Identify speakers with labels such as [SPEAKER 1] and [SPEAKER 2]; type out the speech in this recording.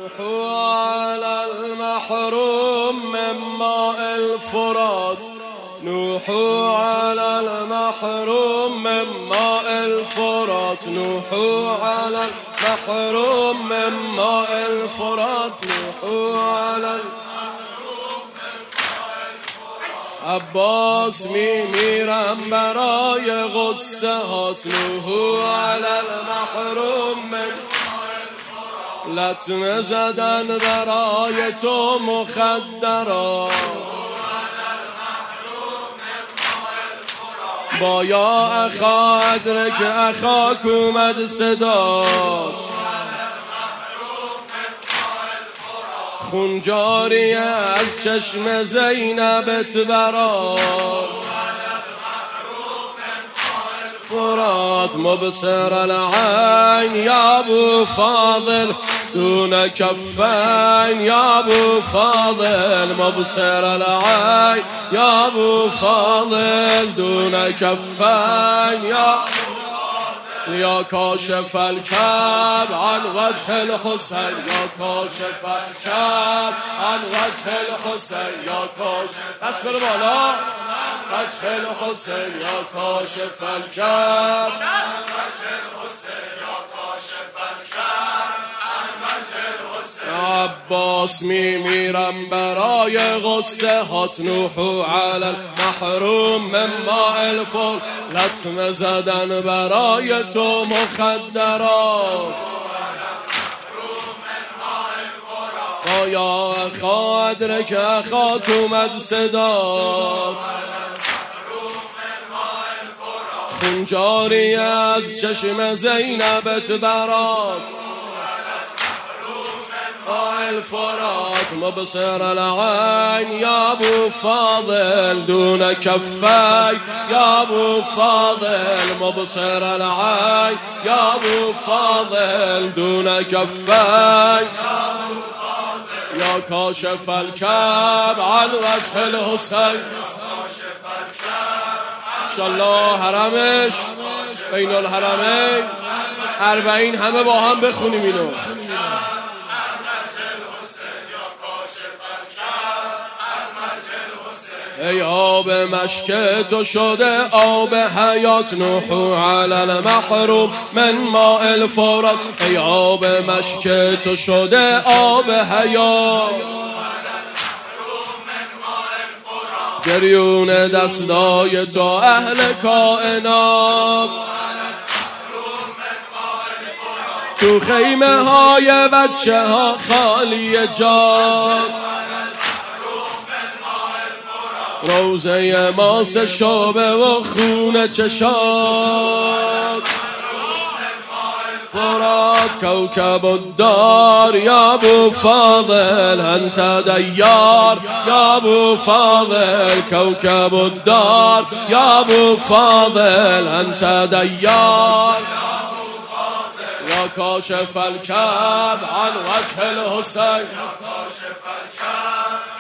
[SPEAKER 1] نوحوا على المحروم من ماء الفرات، نوحوا على المحروم من ماء الفرات، نوحوا على المحروم من ماء الفرات، نوحوا على عباس میمیرم برای غصه هات، نوحوا علی المحروم من لطمه زدن برای تو مخدرات، با یا اخا ادرک اخاک اومد صدات، خون جاریه از چشم زینبت برات، فرات مبصر العین یا ابو فاضل دون کفین، یا ابو فاضل مبصر العین یا ابو فاضل دون کفین، یا کاشف الکب عن وجه الحسین، یا کاشف الکب عن وجه الحسین، یا کاشف دست بره بالا وجه الحسین، یا کاشف الکب عن وجه الحسین، یا کاشف الکب عن وجه الحسین. عباس میمیرم برای غصه هات، نوحوا علی المحروم من ماء الفرات، لطمه زدن برای تو مخدرات، با یا اخا ادرک اخاک اومد صدات، خون جاری از چشم زینبت برات، الفرات مبصر العين يا ابو فاضل دون كفاي، يا ابو فاضل مبصر العين يا ابو فاضل دون كفاي، يا كاشف الكاب عن وجه الحسين. ان شاء الله حرمش بین الحرمین 40 همه با هم بخونیم اینو. ای آب مشک تو شده آب حیات، نوحوا علی المحروم من ماء الفرات، ای آب مشک تو شده آب حیات، گریون دستای تو اهل کائنات، تو خیمه های بچه ها خالی جات، روزه ماس شعبه و خون چشات، فرات کوكب الدار یا ابو فاضل انت دیار، یا ابو فاضل کوكب الدار یا ابو فاضل انت دیار، یا کاشف الکب عن وجه الحسین.